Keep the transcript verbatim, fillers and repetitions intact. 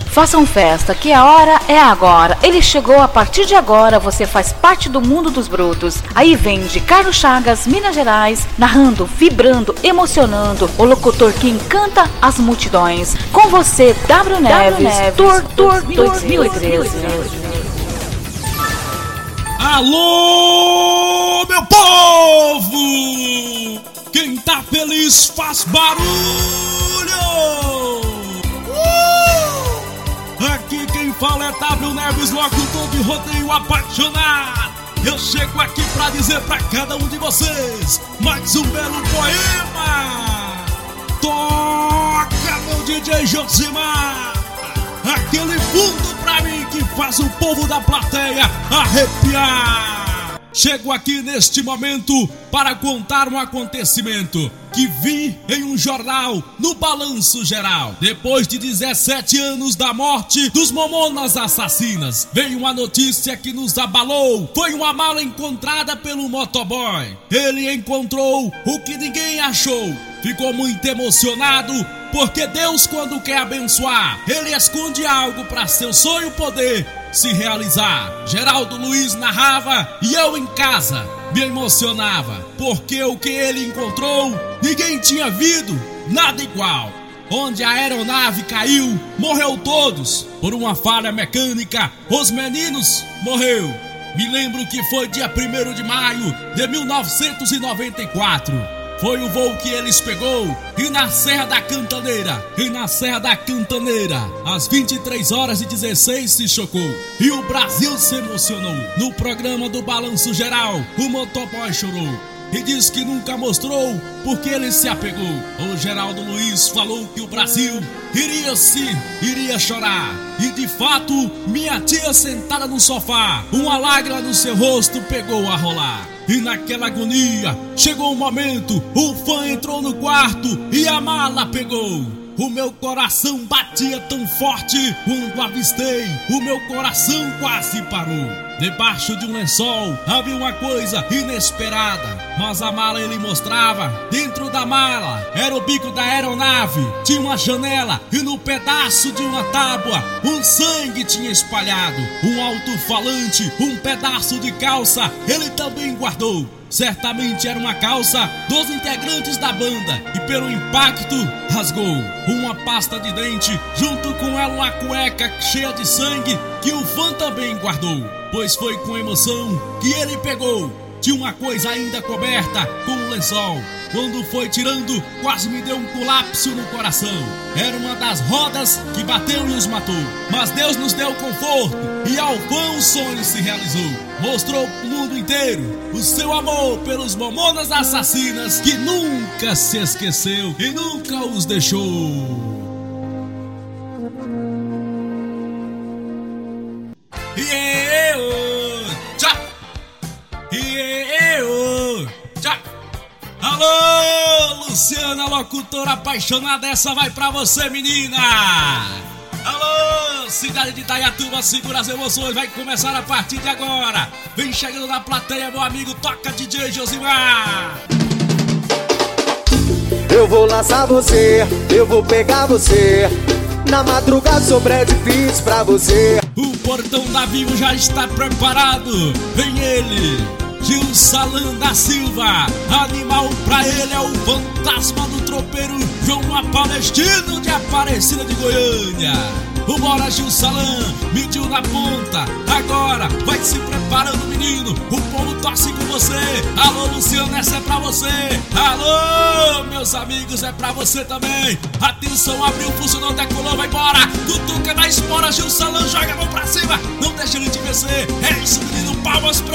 Façam festa, que a hora é agora. Ele chegou, a partir de agora você faz parte do mundo dos brutos. Aí vem de Carlos Chagas, Minas Gerais, narrando, vibrando, emocionando, o locutor que encanta as multidões. Com você, W Neves, Neves Tour Tour dois mil e treze. Alô, meu povo! Quem tá feliz faz barulho! Uh! Aqui quem fala é W Neves, locutor de rodeio apaixonado. Eu chego aqui pra dizer pra cada um de vocês mais um belo poema. Toca, meu D J Josimar, aquele fundo pra mim que faz o povo da plateia arrepiar. Chego aqui neste momento para contar um acontecimento que vi em um jornal no Balanço Geral. Depois de dezessete anos da morte dos Mamonas Assassinas, veio uma notícia que nos abalou. Foi uma mala encontrada pelo motoboy. Ele encontrou o que ninguém achou. Ficou muito emocionado, porque Deus, quando quer abençoar, Ele esconde algo para seu sonho poder se realizar. Geraldo Luiz narrava e eu em casa me emocionava, porque o que ele encontrou ninguém tinha visto nada igual. Onde a aeronave caiu, morreu todos por uma falha mecânica. Os meninos morreu. Me lembro que foi dia primeiro de maio de mil novecentos e noventa e quatro. Foi o voo que eles pegou e na Serra da Cantaneira, e na Serra da Cantaneira, às vinte e três horas e dezesseis se chocou. E o Brasil se emocionou. No programa do Balanço Geral, o motoboy chorou e disse que nunca mostrou porque ele se apegou. O Geraldo Luiz falou que o Brasil iria se, iria chorar. E de fato, minha tia sentada no sofá, uma lágrima no seu rosto pegou a rolar. E naquela agonia, chegou um momento, o fã entrou no quarto e a mala pegou. O meu coração batia tão forte quando avistei, o meu coração quase parou. Debaixo de um lençol havia uma coisa inesperada, mas a mala ele mostrava. Dentro da mala era o bico da aeronave, tinha uma janela e no pedaço de uma tábua um sangue tinha espalhado. Um alto-falante, um pedaço de calça ele também guardou. Certamente era uma calça dos integrantes da banda e pelo impacto rasgou. Uma pasta de dente, junto com ela uma cueca cheia de sangue que o fã também guardou, pois foi com emoção que ele pegou. Tinha uma coisa ainda coberta com um lençol. Quando foi tirando, quase me deu um colapso no coração. Era uma das rodas que bateu e os matou. Mas Deus nos deu conforto e ao fã o sonho se realizou. Mostrou pro mundo inteiro o seu amor pelos Mamonas Assassinas, que nunca se esqueceu e nunca os deixou. E eu, tchau. E eu, tchau. Alô, Luciana, locutora apaixonada, essa vai pra você, menina. Alô, cidade de Itaiatuba, segura as emoções, vai começar a partir de agora. Vem chegando na plateia, meu amigo, toca D J Josimar. Eu vou laçar você, eu vou pegar você. Na madrugada sobre difícil pra você. O portão da Vivo já está preparado. Vem ele, Gil Salan da Silva. Animal pra ele é o fantasma do tropeiro João Apalestino de Aparecida de Goiânia. Vambora, Gil Salan, mediu na ponta. Agora vai se preparando, menino. O povo torce com você. Alô, Luciano, essa é pra você. Alô, meus amigos, é pra você também. Atenção, abriu, funcionou, decolou, vai embora. Cutuca da espora, Gil Salan, joga a mão pra cima. Não deixa ele te vencer. É isso, menino, palmas